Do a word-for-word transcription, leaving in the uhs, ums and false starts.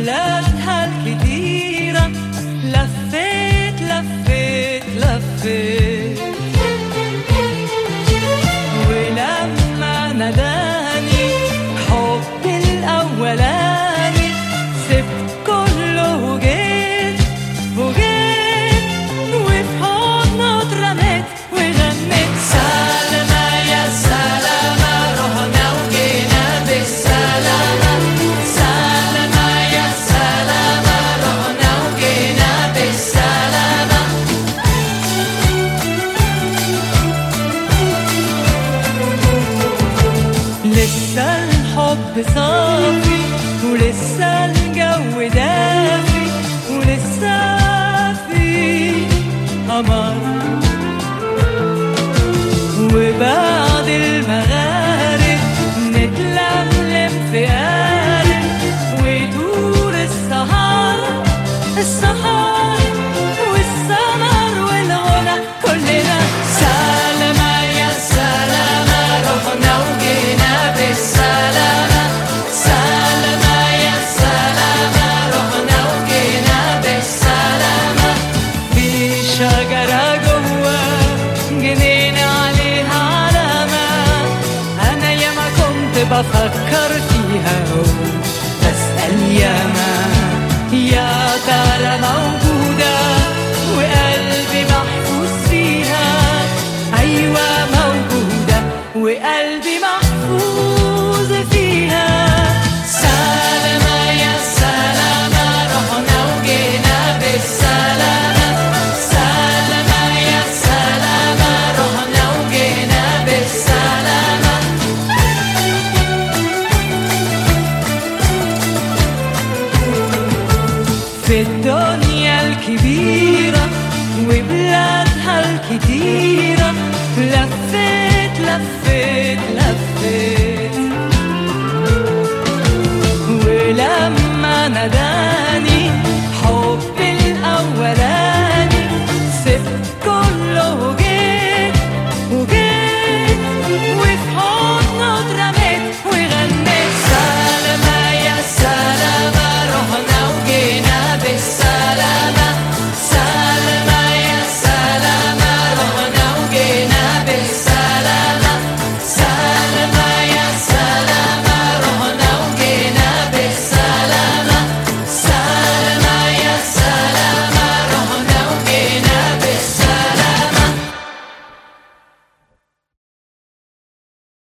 وبلادها الكتيرة لفيت لفيت لفيت، ولما ناداني حبي الأولاني سبت كله وجيت وجيت وفي حضنه اترميت وغنيت سلامة يا سلامة رحنا وجينا بالسلامة، سلامة يا سلامة رحنا وجينا بالسلامة. لسه الحب صافي ولسه الجو دافي ولسه في قمر، وبعد المغارب نتلملم في قارب ويدور السهر السهر والسمر والغنى كلنا سلامة يا سلامة رحنا وجينا بالسلامة، سلامة يا سلامة رحنا وجينا بالسلامة. في شجرة جوا جنينة عليها علامة، أنا ياما كنت بفكر فيها وبسأل ياما يا ترى موجودة وقلبي محفوظ فيها، أيوة موجودة وقلبي محفوظ فيها. سلامة يا سلامة رحنا وجينا بالسلامة، سلامة يا سلامة رحنا وجينا بالسلامة. في الدنيا الكبيرة وبلادها الكتيرة لفيت لفيت لفيت